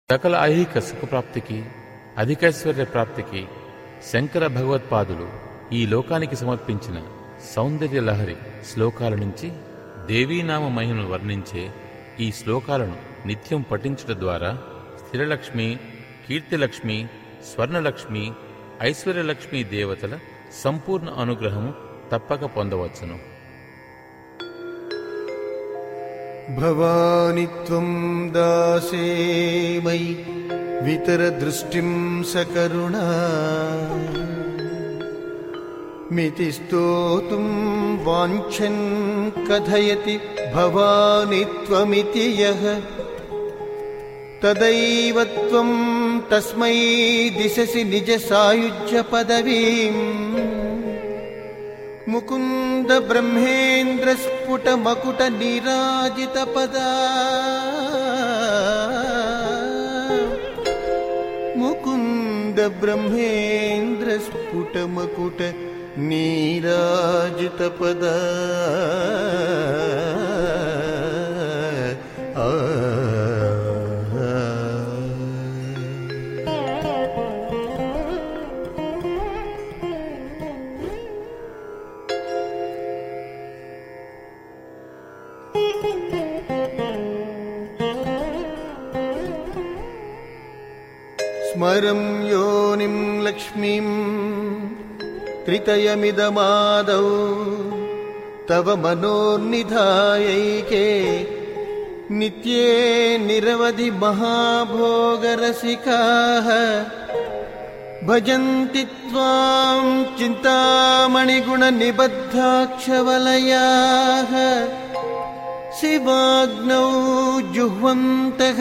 సకల ఐహిక సుఖప్రాప్తికి, అధికైశ్వర్య ప్రాప్తికి శంకర భగవత్పాదులు ఈ లోకానికి సమర్పించిన సౌందర్య లహరి శ్లోకాల నుంచి దేవీనామ మహిమను వర్ణించే ఈ శ్లోకాలను నిత్యం పఠించడం ద్వారా స్థిరలక్ష్మి, కీర్తిలక్ష్మి, స్వర్ణలక్ష్మి, ఐశ్వర్యలక్ష్మి దేవతల సంపూర్ణ అనుగ్రహము తప్పక పొందవచ్చును. భవాని త్వం దాసే మయి వితర దృష్టిం సకరుణా మితి స్తోతుం వాంఛన్ కథయతి భవాని త్వమితి యః తదైవ త్వం తస్మై దిశసి నిజ సాయుజ్య పదవీం ముకుంద బ్రహ్మేంద్ర స్ఫుట మకుట నీరాజిత పదా ముకుంద బ్రహ్మేంద్ర స్ఫుట మకుట నీరాజిత పదా స్మరం యోనిం లక్ష్మీం త్రితయమిదమాదౌ తవ మనోర్నిధాయైకే నిత్యే నిరవధి మహాభోగరసికాః భజంతి త్వాం చింతామణిగుణ నిబద్ధాక్షవలయాః శివాగ్నౌ జుహ్వంతః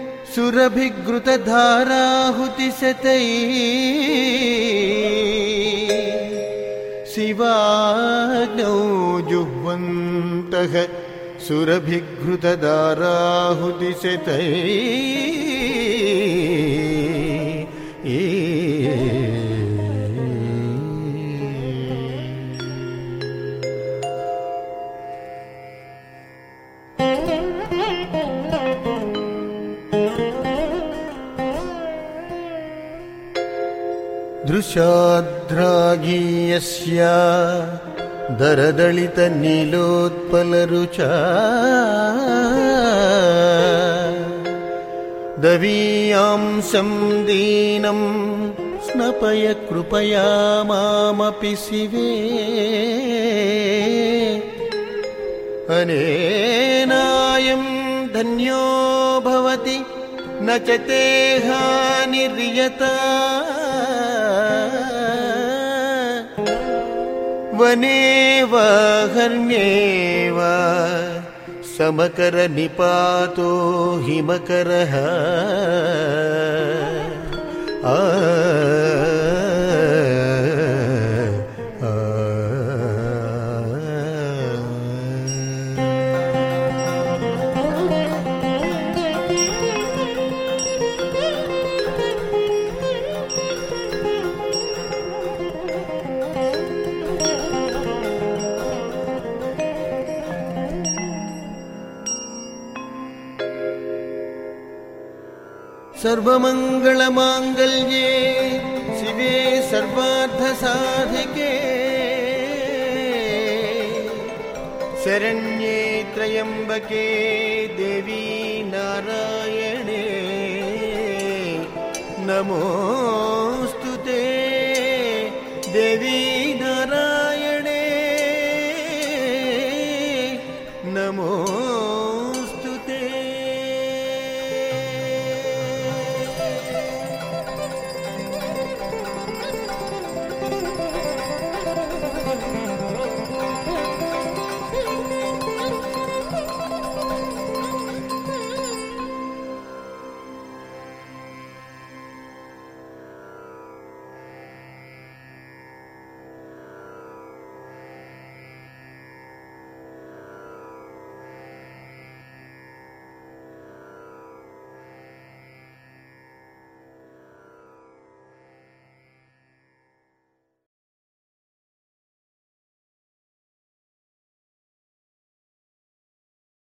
సురభిఘృతధారాహుతిశతైః శివాగ్నౌ జుహ్వంతః సురభిఘృతధారాహుతిశతైః దృశాద్రాగీయస్య దరదళిత నీలోత్పలరుచా దవీయాంసం దీనం స్నపయ కృపయా మామపి శివే అనేనాయం ధన్యో భవతి న చ తే హానిర్యతా వనే వా హర్మ్యే వా సమకర నిపాతో హిమకరః సర్వమంగళమాంగళ్యే శివే సర్వార్థసాధికే శరణ్యే త్రయంబకే దేవీ నారాయణే నమోస్తుతే దేవీ